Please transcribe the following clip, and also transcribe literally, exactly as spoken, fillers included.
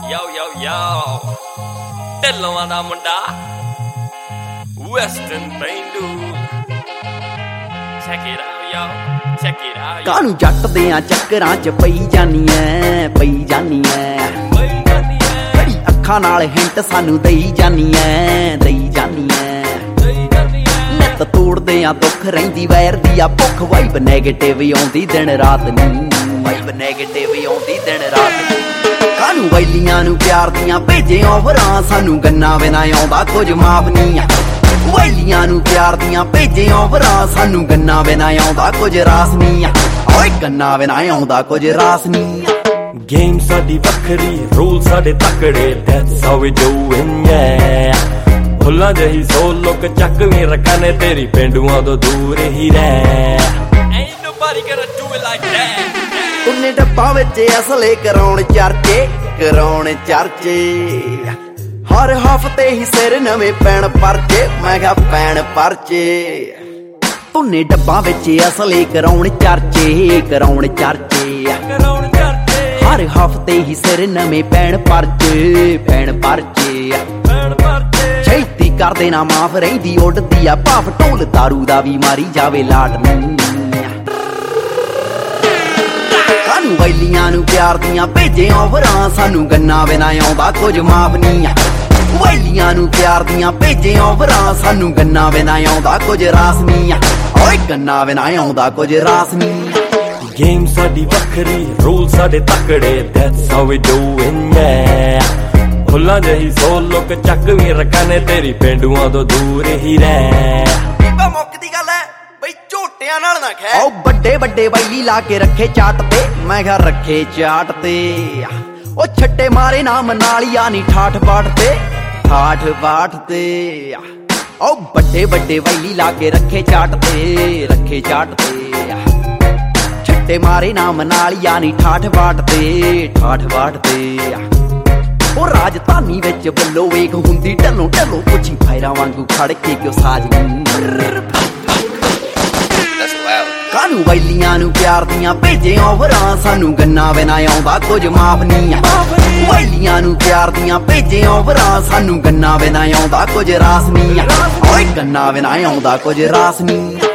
Yo, yo, yo. Dhillon ਦਾ ਮੁੰਡਾ Western Pendu. Check it out, yo. Check it out. ਕਾਹਨੂੰ ਜੱਟ ਦੇ ਆ ਚੱਕਰਾਂ ਚ ਪਈ ਜਾਨੀ ਐ, ਪਈ ਜਾਨੀ ਐ, ਪਈ ਜਾਨੀ ਐ। ਬੜੀ ਅੱਖਾਂ ਨਾਲ ਹਿੰਟ ਸਾਨੂੰ ਦਈ ਜਾਨੀ ਐ, ਦਈ ਜਾਨੀ ਐ, ਦਈ ਜਾਨੀ ਐ। ਨਿੱਤ ਤੋੜਦੇ ਆ ਦੁੱਖ ਰਹਿੰਦੀ ਵੈਰ ਦੀ ਆ ਭੁੱਖ ਵਾਈਬ ਨੈਗੇਟਿਵ ਆਉਂਦੀ ਦਿਨ ਰਾਤ ਨੀ, ਵਾਈਬ ਨੈਗੇਟਿਵ ਆਉਂਦੀ ਦਿਨ ਰਾਤ ਨੀ। ਕਾਹਨੂੰ ਵੈਲੀਆਂ ਨੂੰ ਪਿਆਰ ਦੀਆਂ ਭੇਜੇ ਓਵਰਾਂ ਸਾਨੂੰ ਗੰਨਾ ਬਿਨਾ ਆਉਂਦਾ ਕੁਝ ਮਾਫ ਨੀ ਆ। ਵੈਲੀਆਂ ਨੂੰ ਪਿਆਰ ਦੀਆਂ ਭੇਜੇ ਓਵਰਾਂ ਸਾਨੂੰ ਗੰਨਾ ਬਿਨਾ ਆਉਂਦਾ ਕੁਝ ਰਾਸ ਨੀ ਆ। ਓਏ ਗੰਨਾ ਬਿਨਾ ਆਉਂਦਾ ਕੁਝ ਰਾਸ ਨੀ ਆ। Game ਸਾਡੀ ਵੱਖਰੀ ਰੂਲ ਸਾਡੇ ਤਕੜੇ that's how we doing yeah ਭੁੱਲਾਂ ਜਹੀ ਸੋਲ ਲੋਕ ਚੱਕ ਵੀ ਰੱਖਣੇ ਤੇਰੀ ਪਿੰਡੂਆਂ ਤੋਂ ਦੂਰ ਹੀ ਰਹਿ Ain't nobody gonna do it like that. ਉਹਨੇ ਡੱਬਾਂ ਵਿੱਚ ਅਸਲੇ ਕਰਾਉਣ ਚਰਚੇ, ਕਰਾਉਣ ਚਰਚੇ ਹਰ ਹਫ਼ਤੇ ਹੀ ਸਿਰ ਨਵੇਂ ਪੈਣ ਪਰਚੇ, ਮੈਂ ਕਿਹਾ ਪੈਣ ਪਰਚੇ। ਉਹਨੇ ਡੱਬਾਂ ਵਿੱਚ ਅਸਲੇ ਕਰਾਉਣ ਚਰਚੇ, ਕਰਾਉਣ ਚਰਚੇ ਕਰਾਉਣ ਚਰਚੇ ਹਰ ਹਫ਼ਤੇ ਹੀ ਸਿਰ ਨਵੇਂ ਪੈਣ ਪਰਚੇ, ਪੈਣ ਪਰਚੇ ਪੈਣ ਪਰਚੇ। ਛੇਤੀ ਕਰ ਦੇਣਾ ਮਾਫ ਰਹਿੰਦੀ ਉੱਡਦੀ ਆ ਭਾਫ ਢੋਲ ਦਾਰੂ ਦਾ ਵੀ ਮਾਰੀ ਜਾਵੇ ਲਾਟ ਨੂੰ। ਕਾਹਨੂੰ ਵੈਲੀਆਂ ਨੂੰ ਪਿਆਰ ਦੀਆਂ ਭੇਜੇ ਓਵਰਾਂ ਸਾਨੂੰ ਗੰਨਾ ਬਿਨਾ ਆਉਂਦਾ ਕੁਝ ਮਾਫ ਨੀ ਆ। ਵੈਲੀਆਂ ਨੂੰ ਪਿਆਰ ਦੀਆਂ ਭੇਜੇ ਓਵਰਾਂ ਸਾਨੂੰ ਗੰਨਾ ਬਿਨਾ ਆਉਂਦਾ ਕੁਝ ਰਾਸ ਨੀ ਆ। ਓਏ ਗੰਨਾ ਬਿਨਾ ਆਉਂਦਾ ਕੁਝ ਰਾਸ ਨੀ ਆ। Game ਸਾਡੀ ਵੱਖਰੀ ਰੂਲ ਸਾਡੇ ਤਕੜੇ that's how we doing yeah ਭੁੱਲਾਂ ਜਹੀ ਸੋਲ ਲੋਕ ਚੱਕ ਵੀ ਰੱਖਣੇ ਤੇਰੀ ਪਿੰਡੂਆਂ ਤੋਂ ਦੂਰ ਹੀ ਰਹਿ। ਬੀਬਾ ਮੁੱਕ ਦੀ ਗੱਲ ਐ ਬਈ ਝੋਟਿਆਂ ਨਾਲ ਨਾ ਖੈ। ਓ ਵੱਡੇ ਵੱਡੇ ਵੈਲੀ ਲਾ ਕੇ ਰੱਖੇ ਚਾਟ ਤੇ, ਮੈਂ ਕਿਹਾ ਰੱਖੇ ਚਾਟ ਤੇ। ਓ ਛੱਟੇ ਮਾਰੇ ਨਾ ਮਨਾਲੀਆ ਨੀ ਠਾਠ ਬਾਠ ਤੇ, ਠਾਠ ਬਾਠ ਤੇ। ਓ ਵੱਡੇ ਵੱਡੇ ਵੈਲੀ ਲਾ ਕੇ ਰੱਖੇ ਚਾਟ ਤੇ, ਰੱਖੇ ਚਾਟ ਤੇ। ਛੱਟੇ ਮਾਰੇ ਨਾ ਮਨਾਲੀਆ ਨੀ ਠਾਠ ਬਾਠ ਤੇ, ਠਾਠ ਬਾਠ ਤੇ। ਉਹ ਰਾਜਧਾਨੀ ਵਿੱਚ ਬੱਲੋ ਵੇਖ ਹੁੰਦੀ ਢੱਲੋਂ ਢੱਲੋਂ ਪੁੱਛੀ ਫਾਇਰਾਂ ਵਾਂਗੂ ਖੜ ਕੇ ਕਿਉਂ ਸਾਜਨੀ। ਕਾਹਨੂੰ ਵੈਲੀਆਂ ਨੂੰ ਪਿਆਰ ਦੀਆਂ ਭੇਜੇ ਓਵਰਾਂ ਸਾਨੂੰ ਗੰਨਾ ਬਿਨਾ ਆਉਂਦਾ ਕੁਝ ਮਾਫ ਨੀ ਆ। ਵੈਲੀਆਂ ਨੂੰ ਪਿਆਰ ਦੀਆਂ ਭੇਜੇ ਓਵਰਾਂ ਸਾਨੂੰ ਗੰਨਾ ਬਿਨਾ ਆਉਂਦਾ ਕੁਝ ਰਾਸ ਨੀ ਆ। ਓਏ ਗੰਨਾ ਬਿਨਾ ਆਉਂਦਾ ਕੁਝ ਰਾਸ ਨੀ ਆ।